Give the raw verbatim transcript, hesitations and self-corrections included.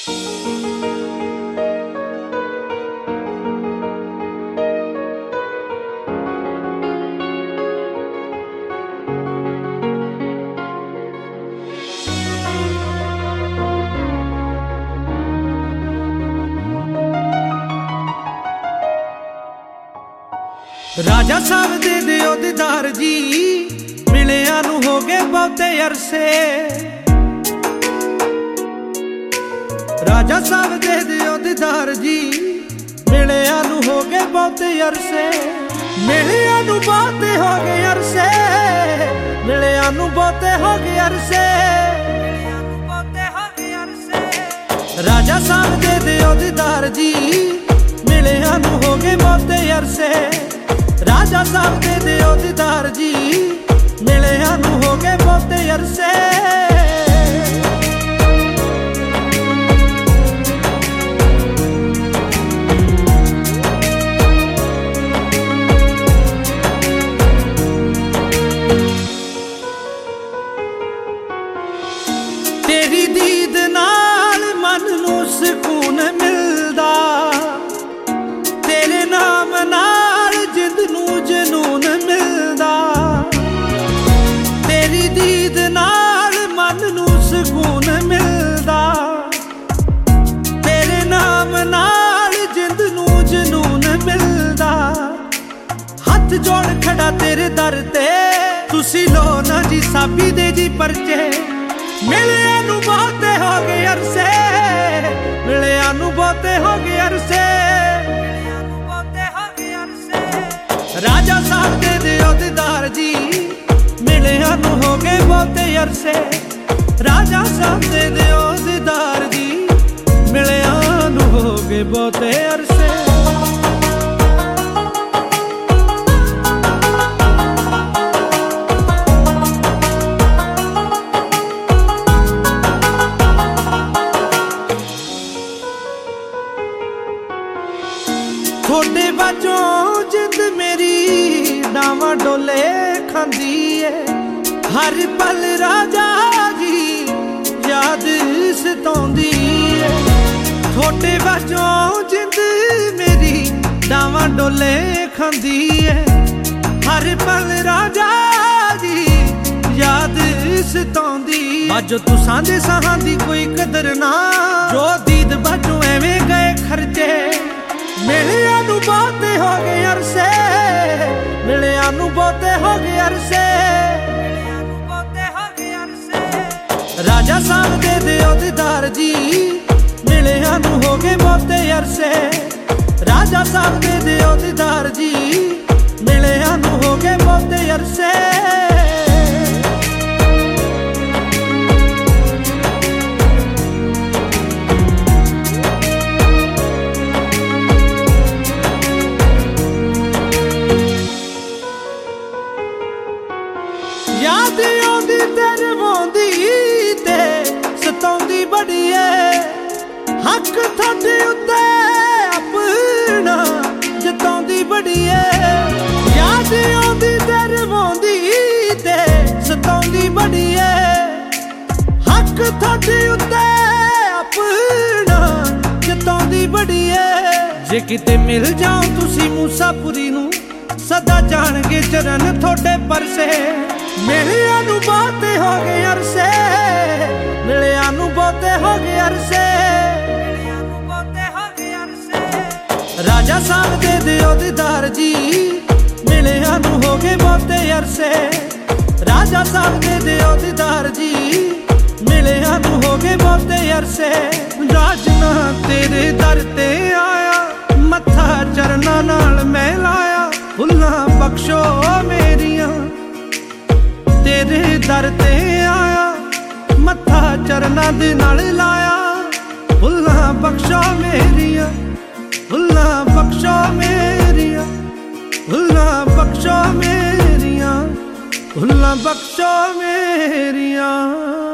राजा साहब दे दियो दीदार जी, मिलिया नू हो गए बहुते अरसे। राजा साहब दे दियो दीदार जी, मिलिया नू हो गए बहुते अरसे। मिलिया नू बहुते हो गए अरसे, मिलिया नू बहुते हो गए अरसे। राजा साहब दे दियो दीदार जी, मिलिया नू हो गए बहुते अरसे। राजा साहब दे दियो दीदार जी, मिलिया नू हो गए बहुते अरसे। तेरी दीद नाल मन नू सुकून मिलदा, तेरे नाम नाल जिंद नू जनून मिलदा। तेरी दीद नाल मन नू सुकून मिलदा, तेरे नाम नाल जिंद नू जनून मिलदा। हथ जोड़ खड़ा तेरे दर ते, तुसी लो ना जी साबी दे जी परचे। मिलिया नू बहुते हो गए अरसे, मिलिया नू बहुते हो गए अरसे। राजा साहब दे दियो दीदार जी, मिलिया नू हो गए बहुते अरसे। राजा साहब दे दियो दीदार जी, मिलिया नू हो गए बहुते अरसे। थोड़े बाजों जिंद मेरी डावा डोले खांदी है। हर पल राजा जी याद सताउंदी है। थोड़े बाजों जिंद मेरी डावा डोले खांदी है। हर पल राजा जी याद सताउंदी। बाजो तुसां दे साहां दी कोई कदर ना, जो दीद बाजों एवें गए खर्चे। मिलिया नू बहुते हो गए अरसे, मिलिया नू बहुते हो गए अरसे। राजा साहब दे दियो दीदार जी, मिलिया नू हो गए बहुते अरसे। राजा साहब दे दियो दीदार जी, मिलिया नू हो गए बहुते अरसे। याद आउंदी तेरे वांदी ते सताउंदी बड़ी ऐ। हक थोड़े उत्ते अपना जताउंदी बड़ी ऐ। याद आउंदी तेरे वांदी ते सताउंदी बड़ी ऐ। हक थोड़े उत्ते अपना जताउंदी बड़ी ऐ। जे किते मिल जाओ तुसी मूसापुरी नू, सदा जाणगे चरण थोड़े परसे। मिलिया नू बहुते हो गए अरसे, मिलिया नू बहुते हो गए अरसे। राजा साहब दे दियो दीदार जी, मिलिया नू हो गए बहुते अरसे। राजा साहब दे दियो दीदार जी, मिलिया नू हो गए बहुते अरसे। राजना तेरे दर ते आया, मत्था चरना नाल मैं लाया। फुल्लां बख्शो मेरियां, तेरे दर ते आया, मत्था चरना दे नाल लाया। फुल्लां बख्शो मेरियां, फुल्लां बख्शो मेरियां, फुल्लां बख्शो मेरियां, फुल्लां बख्शो मेरियां।